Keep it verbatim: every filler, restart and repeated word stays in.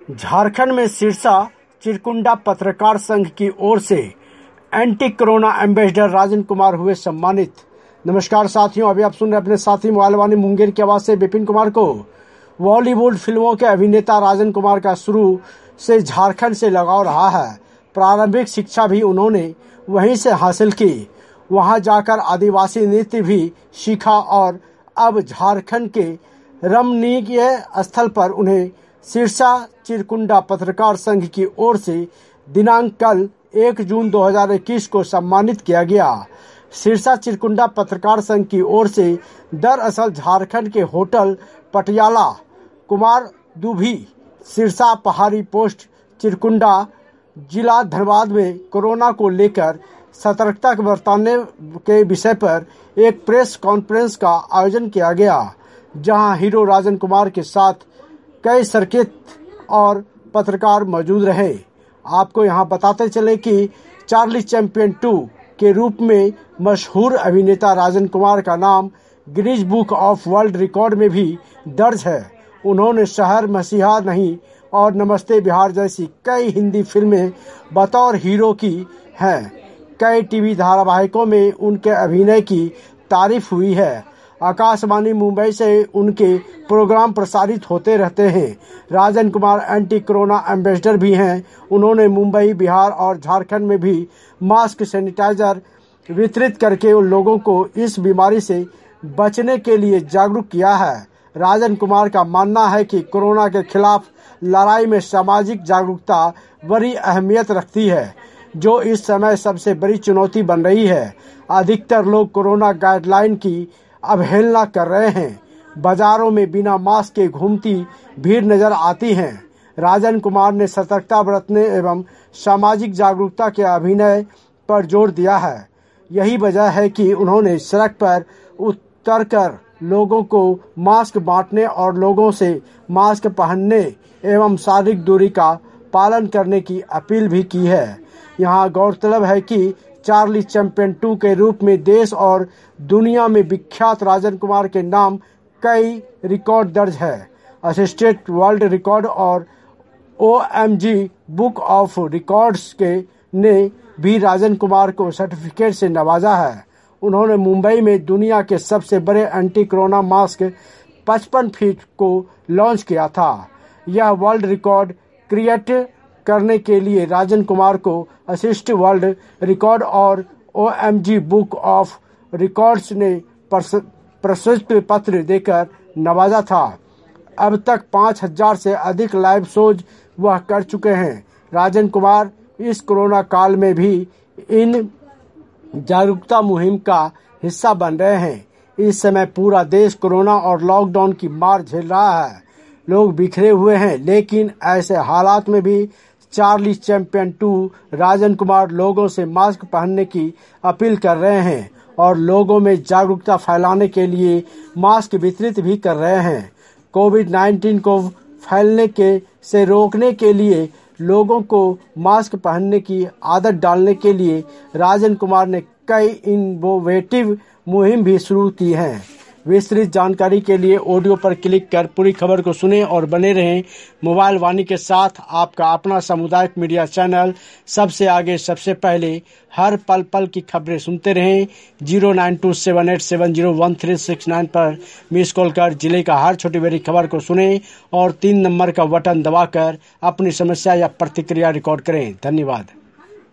झारखंड में सिरसा चिरकुंडा पत्रकार संघ की ओर से anti corona ambassador Rajan Kumar हुए सम्मानित। नमस्कार साथियों, अभी आप सुन रहे अपने साथी मोबाइल वाणी मुंगेर की आवाज से विपिन कुमार को। बॉलीवुड फिल्मों के अभिनेता राजन कुमार का शुरू से झारखंड से लगाव रहा है। प्रारंभिक शिक्षा भी उन्होंने वहीं से हासिल की। वहां जाकर आदिवासी नृत्य भी सीखा और अब झारखंड के रमणीय स्थल पर उन्हें सिरसा चिरकुंडा पत्रकार संघ की ओर से दिनांक कल एक जून दो हज़ार इक्कीस को सम्मानित किया गया। सिरसा चिरकुंडा पत्रकार संघ की ओर से दरअसल झारखंड के होटल पटियाला कुमार दुभी सिरसा पहाड़ी पोस्ट चिरकुंडा जिला धनबाद में कोरोना को लेकर सतर्कता बरतने के विषय पर एक प्रेस कॉन्फ्रेंस का आयोजन किया गया, जहां हीरो राजन कुमार के साथ कई सर्किट और पत्रकार मौजूद रहे। आपको यहां बताते चले कि चार्ली चैंपियन टू के रूप में मशहूर अभिनेता राजन कुमार का नाम Guinness Book of World Record में भी दर्ज है। उन्होंने शहर मसीहा नहीं और नमस्ते बिहार जैसी कई हिंदी फिल्में बतौर हीरो की हैं। कई टीवी धारावाहिकों में उनके अभिनय की तारीफ हुई है। आकाशवाणी मुंबई से उनके प्रोग्राम प्रसारित होते रहते हैं। Rajan Kumar anti corona ambassador भी हैं। उन्होंने मुंबई, बिहार और झारखंड में भी मास्क, सैनिटाइजर वितरित करके उन लोगों को इस बीमारी से बचने के लिए जागरूक किया है। राजन कुमार का मानना है कि कोरोना के खिलाफ लड़ाई में सामाजिक जागरूकता बड़ी अहमियत रखती है, जो इस समय सबसे बड़ी चुनौती बन रही है। अधिकतर लोग कोरोना गाइडलाइन की अवहेलना कर रहे हैं। बाजारों में बिना मास्क के घूमती भीड़ नजर आती है। राजन कुमार ने सतर्कता बरतने एवं सामाजिक जागरूकता के अभिनय पर जोर दिया है। यही वजह है कि उन्होंने सड़क पर उतरकर लोगों को मास्क बांटने और लोगों से मास्क पहनने एवं शारीरिक दूरी का पालन करने की अपील भी की है। यहाँ गौरतलब है कि चार्ली चैंपियन टू के रूप में देश और दुनिया में विख्यात राजन कुमार के नाम कई रिकॉर्ड दर्ज है। असिस्टेड वर्ल्ड रिकॉर्ड और O M G Book of Records के ने भी राजन कुमार को सर्टिफिकेट से नवाजा है। उन्होंने मुंबई में दुनिया के सबसे बड़े एंटी कोरोना मास्क पचपन फीट को लॉन्च किया था। यह वर्ल्ड रिकॉर्ड क्रिएट करने के लिए राजन कुमार को असिस्ट वर्ल्ड रिकॉर्ड और O M G Book of Records ने प्रशस्ति पत्र देकर नवाजा था। अब तक पाँच हजार से अधिक लाइव शोज वह कर चुके हैं। राजन कुमार इस कोरोना काल में भी इन जागरूकता मुहिम का हिस्सा बन रहे हैं। इस समय पूरा देश कोरोना और लॉकडाउन की मार झेल रहा है। लोग बिखरे हुए हैं, लेकिन ऐसे हालात में भी Charlie champion two Rajan Kumar लोगों से मास्क पहनने की अपील कर रहे हैं और लोगों में जागरूकता फैलाने के लिए मास्क वितरित भी कर रहे हैं। कोविड नाइन्टीन को फैलने के से रोकने के लिए लोगों को मास्क पहनने की आदत डालने के लिए राजन कुमार ने कई इनोवेटिव मुहिम भी शुरू की हैं। विस्तृत जानकारी के लिए ऑडियो पर क्लिक कर पूरी खबर को सुनें और बने रहें मोबाइल वाणी के साथ। आपका अपना सामुदायिक मीडिया चैनल सबसे आगे, सबसे पहले, हर पल पल की खबरें सुनते रहें। Zero nine two seven eight seven zero one three six nine पर मिस कॉल कर जिले का हर छोटी बड़ी खबर को सुनें और तीन नंबर का बटन दबाकर अपनी समस्या या प्रतिक्रिया रिकॉर्ड करें। धन्यवाद।